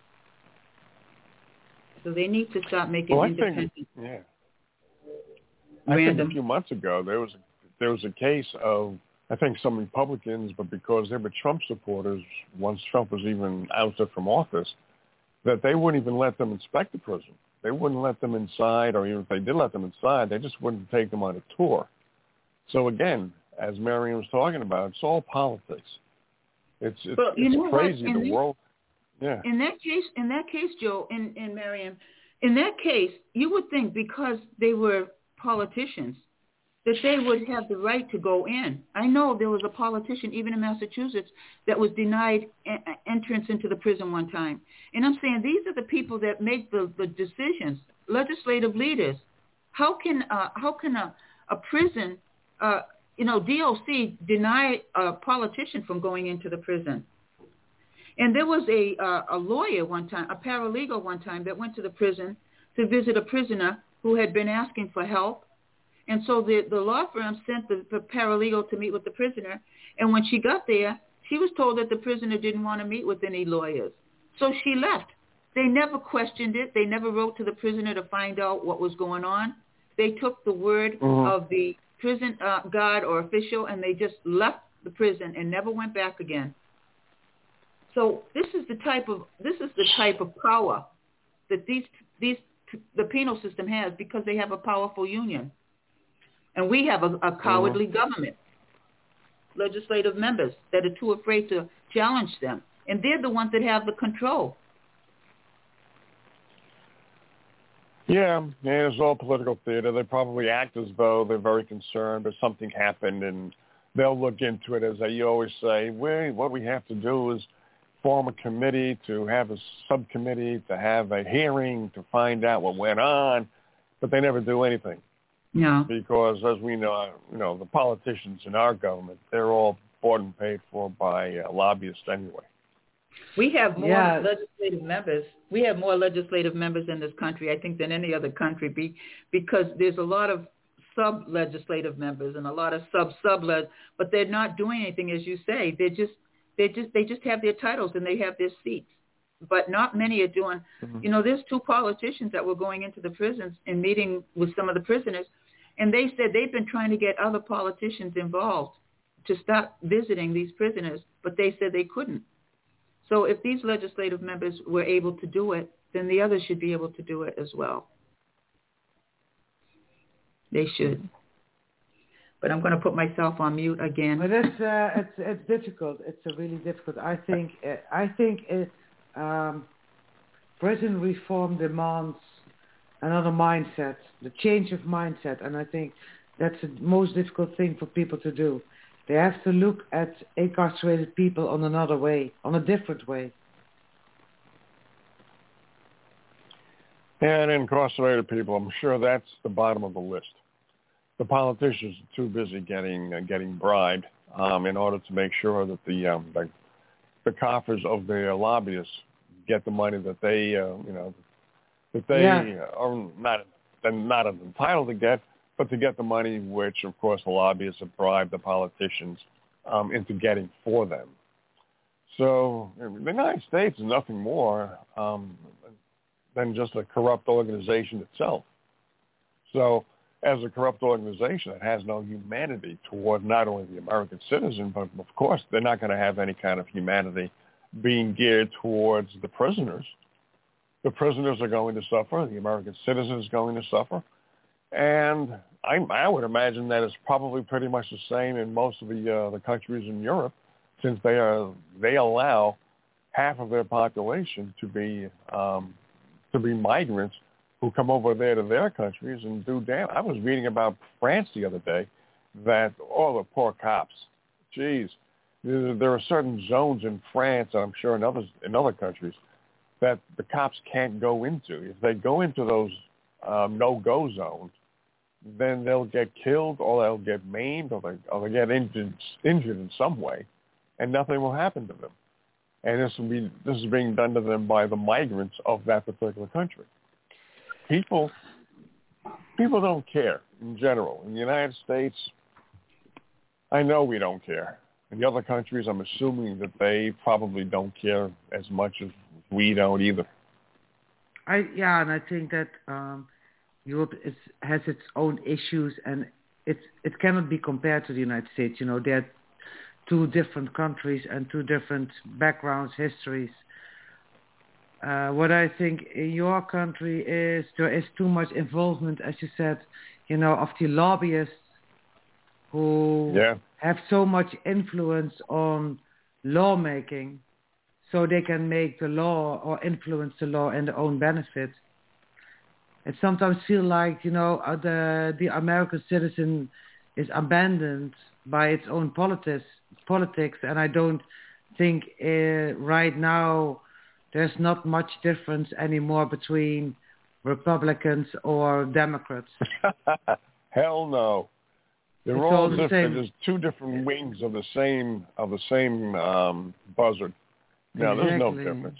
So they need to stop making well, independent. Think, yeah. Random. I think a few months ago there was there was a case of, I think, some Republicans, but because they were Trump supporters, once Trump was even ousted from office, that they wouldn't even let them inspect the prison. They wouldn't let them inside, or even if they did let them inside, they just wouldn't take them on a tour. So again, as Marion was talking about, it's all politics. It's it's, well, you it's know crazy. what? The the, world. Yeah. In that case, in that case, Joe and, and Mariam, in that case, you would think because they were politicians that they would have the right to go in. I know there was a politician, even in Massachusetts, that was denied a- entrance into the prison one time. And I'm saying these are the people that make the, the decisions, legislative leaders. How can uh, how can a, a prison, uh, you know, D O C deny a politician from going into the prison? And there was a uh, a lawyer one time, a paralegal one time, that went to the prison to visit a prisoner who had been asking for help. And so the, the law firm sent the, the paralegal to meet with the prisoner. And when she got there, she was told that the prisoner didn't want to meet with any lawyers. So she left. They never questioned it. They never wrote to the prisoner to find out what was going on. They took the word mm-hmm. of the prison uh, guard or official, and they just left the prison and never went back again. So this is the type of this is the type of power that these these the penal system has, because they have a powerful union, and we have a, a cowardly mm-hmm. government, legislative members that are too afraid to challenge them, and they're the ones that have the control. Yeah, yeah, it's all political theater. They probably act as though they're very concerned, but something happened, and they'll look into it. As you always say, we what we have to do is form a committee, to have a subcommittee, to have a hearing, to find out what went on, but they never do anything. No. Because as we know, you know, the politicians in our government, they're all bought and paid for by uh, lobbyists anyway. We have more yeah. legislative members. We have more legislative members in this country, I think, than any other country, be, because there's a lot of sub-legislative members and a lot of sub-sub-leg, but they're not doing anything, as you say. They're just They just they just have their titles and they have their seats, but not many are doing. Mm-hmm. You know, there's two politicians that were going into the prisons and meeting with some of the prisoners, and they said they've been trying to get other politicians involved to stop visiting these prisoners, but they said they couldn't. So if these legislative members were able to do it, then the others should be able to do it as well. They should. But I'm going to put myself on mute again. But it's uh, it's it's difficult. It's a really difficult. I think uh, I think it, um, prison reform demands another mindset, the change of mindset, and I think that's the most difficult thing for people to do. They have to look at incarcerated people on another way, on a different way. And incarcerated people, I'm sure that's the bottom of the list. The politicians are too busy getting uh, getting bribed um, in order to make sure that the, um, the the coffers of their lobbyists get the money that they uh, you know that they yeah. are not they're not entitled to get, but to get the money which, of course, the lobbyists have bribed the politicians um, into getting for them. So the United States is nothing more um, than just a corrupt organization itself. So, as a corrupt organization that has no humanity toward not only the American citizen, but of course they're not going to have any kind of humanity being geared towards the prisoners. The prisoners are going to suffer. The American citizen is going to suffer. And I, I would imagine that it's probably pretty much the same in most of the uh, the countries in Europe, since they are they allow half of their population to be um, to be migrants who come over there to their countries and do damn. I was reading about France the other day that all oh, the poor cops, geez, there are certain zones in France, and I'm sure in others in other countries, that the cops can't go into. If they go into those um, no-go zones, then they'll get killed, or they'll get maimed, or they or they get injured injured in some way, and nothing will happen to them. And this will be this is being done to them by the migrants of that particular country. people people don't care in general. In the United States, I know we don't care. In the other countries, I'm assuming that they probably don't care as much as we don't either. I yeah, and I think that um, Europe is, has its own issues, and it's it cannot be compared to the United States. You know, they're two different countries and two different backgrounds, histories. Uh, what I think in your country is there is too much involvement, as you said, you know, of the lobbyists who yeah. have so much influence on lawmaking, so they can make the law or influence the law in their own benefit. It sometimes feels like, you know, uh, the the American citizen is abandoned by its own politics, politics, and I don't think uh, right now there's not much difference anymore between Republicans or Democrats. Hell no. They're It's all, all the different. same. There's two different wings of the same of the same um, buzzard. No, Exactly. there's no difference.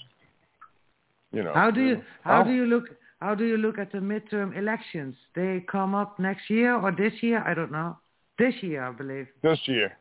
You know. How do you how I'll, do you look how do you look at the midterm elections? They come up next year or this year? I don't know. This year, I believe. This year.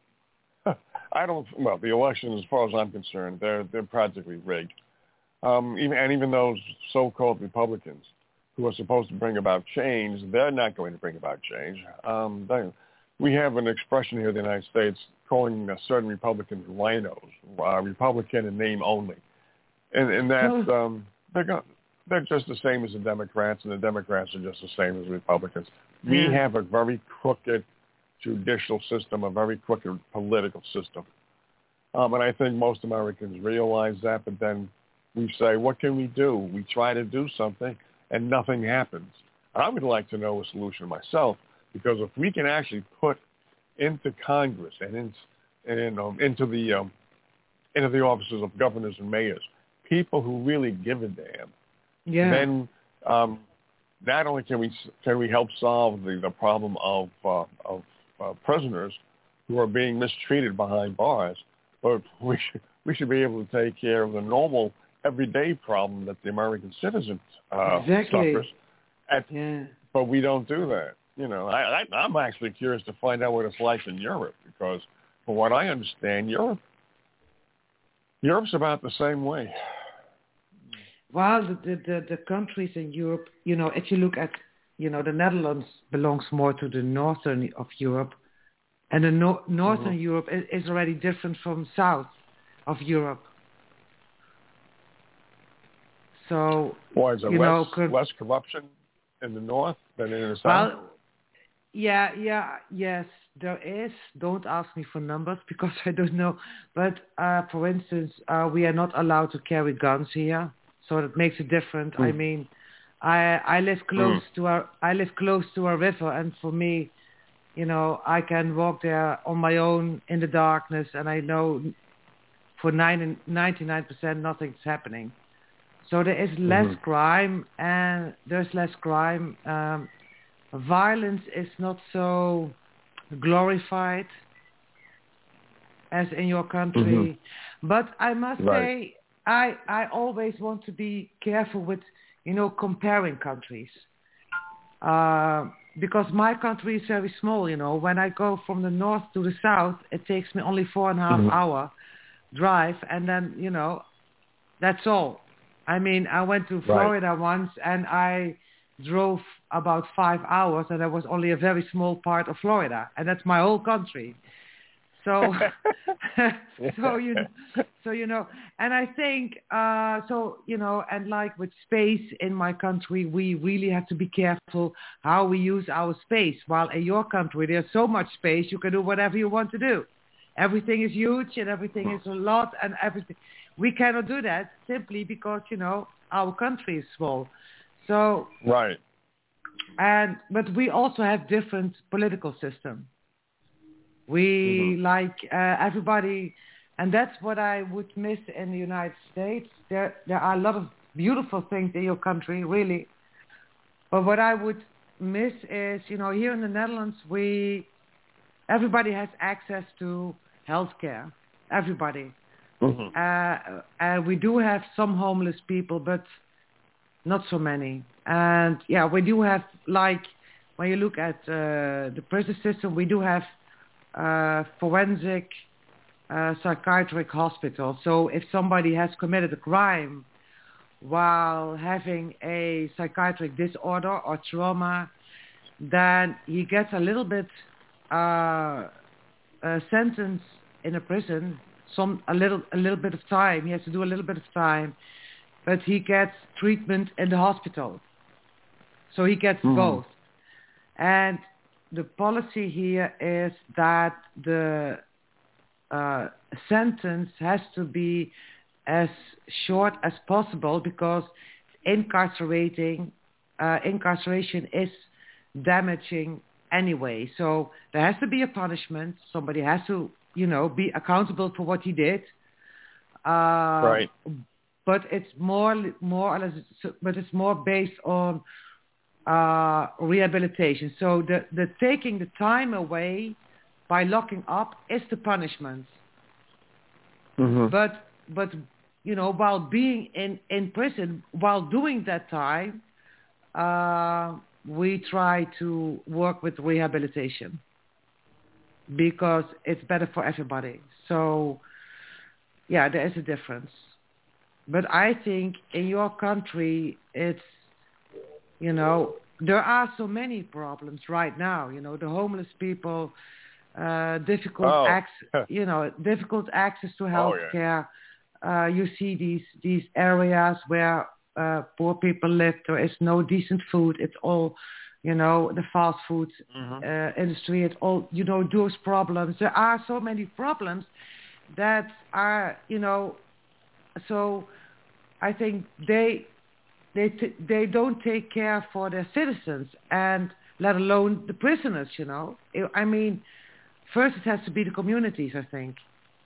I don't. Well, the election, as far as I'm concerned, they're they're practically rigged. Um, even and even those so-called Republicans who are supposed to bring about change, they're not going to bring about change. Um, they, we have an expression here in the United States calling uh, certain Republicans rhinos, uh, Republican in name only, and, and that's um, they're go- they're just the same as the Democrats, and the Democrats are just the same as the Republicans. We Yeah. have a very crooked judicial system, a very crooked political system, um, and I think most Americans realize that. But then we say, what can we do? We try to do something, and nothing happens. I would like to know a solution myself, because if we can actually put into Congress and in, and, um, into the um, into the offices of governors and mayors people who really give a damn, Yeah. then um, not only can we can we help solve the, the problem of uh, of uh, prisoners who are being mistreated behind bars, but we should we should be able to take care of the normal everyday problem that the American citizen uh, Exactly. suffers. At, Yeah. But we don't do that. You know, I, I, I'm actually curious to find out what it's like in Europe, because from what I understand, Europe, Europe's about the same way. Well, the, the, the, the countries in Europe, you know, if you look at, you know, the Netherlands belongs more to the northern of Europe, and the no- northern Mm-hmm. Europe is, is already different from south of Europe. So, Why is there you less, know, could, less corruption in the north than in the south? well, yeah, yeah, yes, there is. Don't ask me for numbers because I don't know. But uh, for instance, uh, we are not allowed to carry guns here, so that makes it different. Mm. I mean, I I live close Mm. to our I live close to a river, and for me, you know, I can walk there on my own in the darkness, and I know for ninety-nine percent nothing's happening. So there is less Mm-hmm. crime, and there's less crime. Um, violence is not so glorified as in your country. Mm-hmm. But I must Right. say, I I always want to be careful with, you know, comparing countries. Uh, because my country is very small, you know. When I go from the north to the south, it takes me only four and a half Mhm. hour drive, and then, you know, that's all. I mean, I went to Florida once, and I drove about five hours, and that was only a very small part of Florida, and that's my whole country. So, so you, so you know, and I think, uh, so you know, and like with space in my country, we really have to be careful how we use our space. While in your country, there's so much space, you can do whatever you want to do. Everything is huge, and everything is a lot, and everything. We cannot do that simply because, you know, our country is small. So, Right. and but we also have different political system. We Mhm. like uh, everybody, and that's what I would miss in the United States. There, there are a lot of beautiful things in your country, really. But what I would miss is, you know, here in the Netherlands, we everybody has access to healthcare. Everybody. Mhm. Uh, and we do have some homeless people, but not so many. And yeah, we do have, like, when you look at uh, the prison system, we do have uh, forensic uh, psychiatric hospitals. So if somebody has committed a crime while having a psychiatric disorder or trauma, then he gets a little bit uh, a sentence in a prison, some a little a little bit of time. He has to do a little bit of time, but he gets treatment in the hospital. So he gets mm-hmm. both. And the policy here is that the uh, sentence has to be as short as possible, because incarcerating uh, incarceration is damaging anyway. So there has to be a punishment. Somebody has to, you know, be accountable for what he did. Uh, right. But it's more, more or less, but it's more based on uh, rehabilitation. So the, the taking the time away by locking up is the punishment. Mm-hmm. But but you know, while being in, in prison, while doing that time, uh, we try to work with rehabilitation because it's better for everybody. So, yeah, there is a difference. But I think in your country, it's, you know, there are so many problems right now. You know, the homeless people, uh, difficult oh. access, you know, difficult access to health oh, yeah. care. Uh, you see these these areas where uh, poor people live. There is no decent food. It's all, you know, the fast food mm-hmm. uh, industry. It's all, you know, those problems. There are so many problems that are, you know, so I think they they t- they don't take care for their citizens, and let alone the prisoners. You know, I mean, first it has to be the communities, I think.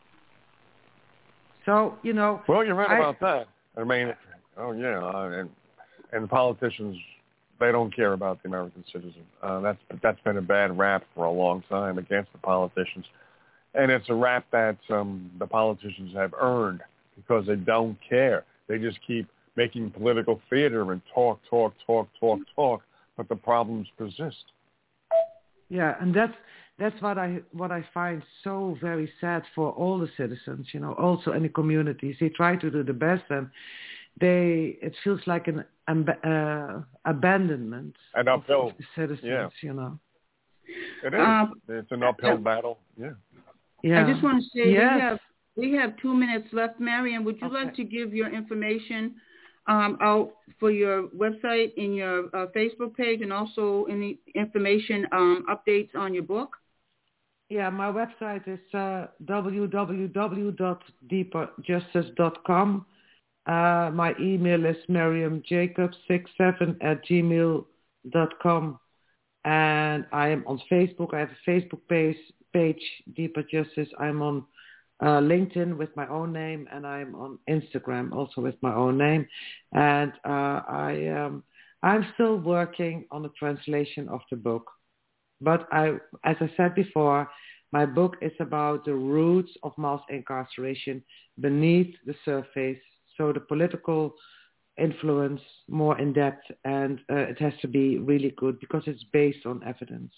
So, you know... Well, you're right I, about that. I mean, oh, yeah, and and politicians, they don't care about the American citizen. Uh, that's that's been a bad rap for a long time against the politicians. And it's a rap that um, the politicians have earned because they don't care. They just keep making political theater and talk, talk, talk, talk, talk, but the problems persist. Yeah, and that's... That's what I what I find so very sad for all the citizens, you know, also in the communities. They try to do the best, and they it feels like an uh, abandonment an uphill, of the citizens, yeah. you know. It is. Um, it's an uphill uh, battle, yeah. Yeah. I just want to say yes. we have we have two minutes left. Mariam, would you okay. like to give your information um, out for your website, in your uh, Facebook page, and also any information um, updates on your book? Yeah, my website is uh, w w w dot deeper justice dot com. Uh, my email is mariam jacobs six seven at gmail dot com. And I am on Facebook. I have a Facebook page, page Deeper Justice. I'm on uh, LinkedIn with my own name, and I'm on Instagram also with my own name. And uh, I, um, I'm still working on the translation of the book. But I, as I said before, my book is about the roots of mass incarceration beneath the surface. So the political influence more in depth, and uh, it has to be really good because it's based on evidence.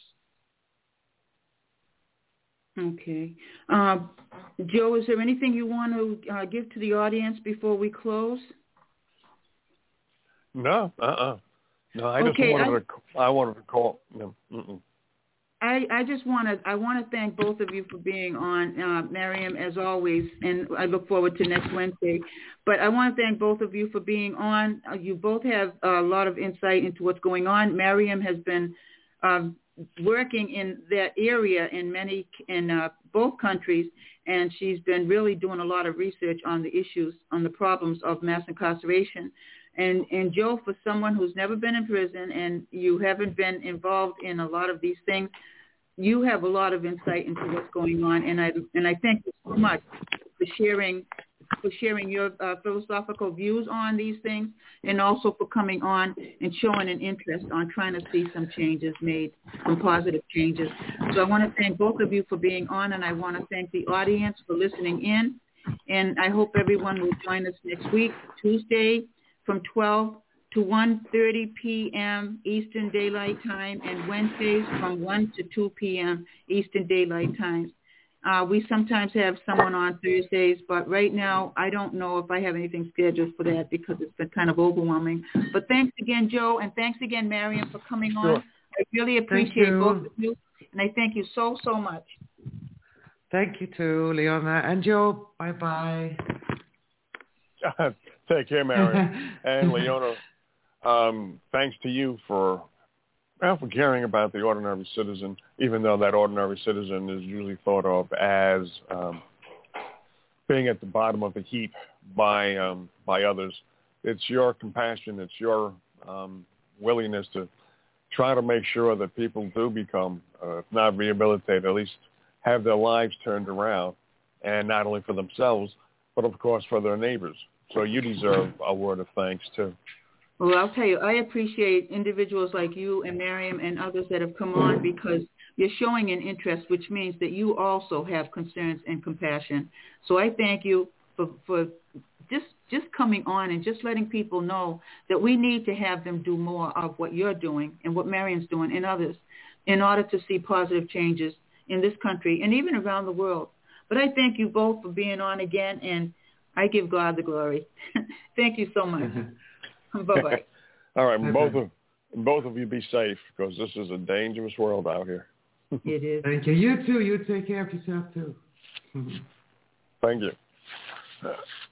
Okay. Uh, Joe, is there anything you want to uh, give to the audience before we close? No, uh-uh. No, I just okay, wanted I, to, I wanted to call, no, mm-mm. I, I just want to I want to thank both of you for being on, uh, Mariam, as always, and I look forward to next Wednesday. But I want to thank both of you for being on. Uh, you both have a lot of insight into what's going on. Mariam has been uh, working in that area in many in uh, both countries, and she's been really doing a lot of research on the issues, on the problems of mass incarceration. And, and Joe, for someone who's never been in prison and you haven't been involved in a lot of these things, you have a lot of insight into what's going on, and I and I thank you so much for sharing for sharing your uh, philosophical views on these things, and also for coming on and showing an interest on trying to see some changes made, some positive changes. So I want to thank both of you for being on, and I want to thank the audience for listening in, and I hope everyone will join us next week, Tuesday, from twelve to one thirty p.m. Eastern Daylight Time, and Wednesdays from one to two p.m. Eastern Daylight Time. Uh, we sometimes have someone on Thursdays, but right now I don't know if I have anything scheduled for that because it's been kind of overwhelming. But thanks again, Joe, and thanks again, Mariam, for coming on. Sure. I really appreciate both of you, and I thank you so, so much. Thank you too, Leona. And Joe, bye-bye. Take care, Mariam. And Leona, um, thanks to you for well, for caring about the ordinary citizen, even though that ordinary citizen is usually thought of as um, being at the bottom of the heap by um, by others. It's your compassion, it's your um, willingness to try to make sure that people do become, uh, if not rehabilitated, at least have their lives turned around, and not only for themselves, but of course for their neighbors. So you deserve a word of thanks too. Well, I'll tell you, I appreciate individuals like you and Mariam and others that have come on because you're showing an interest, which means that you also have concerns and compassion. So I thank you for, for just just coming on and just letting people know that we need to have them do more of what you're doing and what Mariam's doing and others in order to see positive changes in this country and even around the world. But I thank you both for being on again, and I give God the glory. Thank you so much. Bye-bye. All right, Bye-bye. both of both of you be safe because this is a dangerous world out here. It is. Thank you. You too. You take care of yourself too. Thank you.